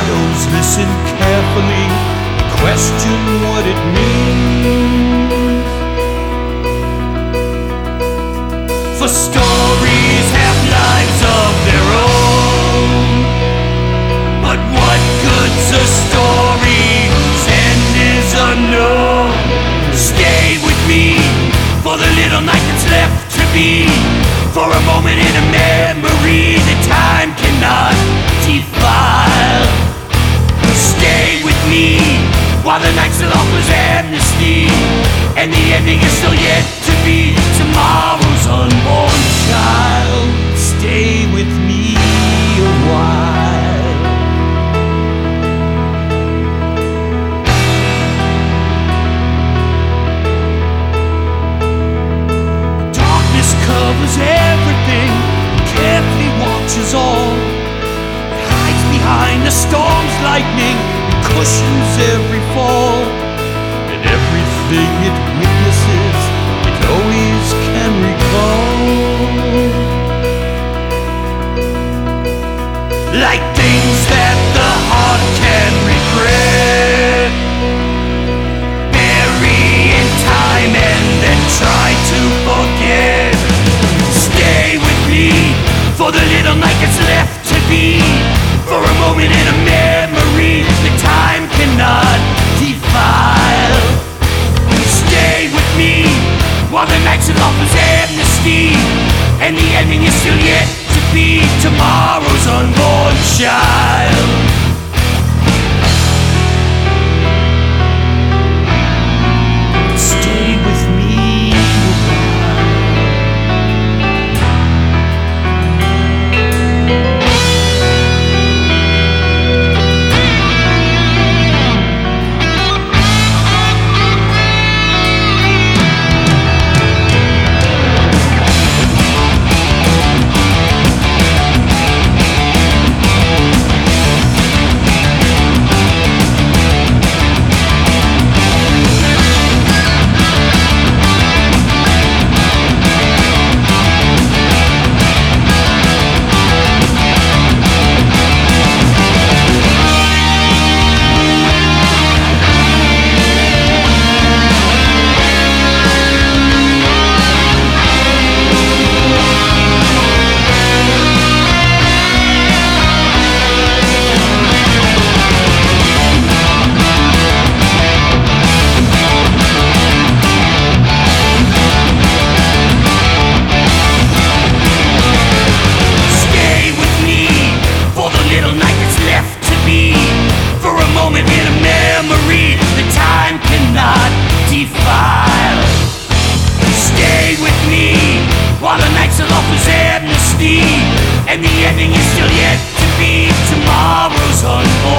shadows listen carefully, question what it means. For stories have lives of their own, but what good's a story whose end is unknown? Stay with me for the little night that's left to be, for a moment in a memory that time cannot defile. Stay with me while the night still offers amnesty, and the ending is still yet to be. Tomorrow's unborn child, stay with me a while. Darkness covers everything, carefully watches all. It hides behind the storm's lightning, it cushions every fall. And everything it witnesses, it always can recall. Like things that the heart can regret, bury in time and then try to forget. Stay with me for the little night that's left to be, for a moment in a memory that time cannot defile. Stay with me while the night still offers amnesty, and the ending is still yet to be. Tomorrow's unborn child. Stay with me a while. While the night still offers amnesty, and the ending is still yet to be. Tomorrow's unborn.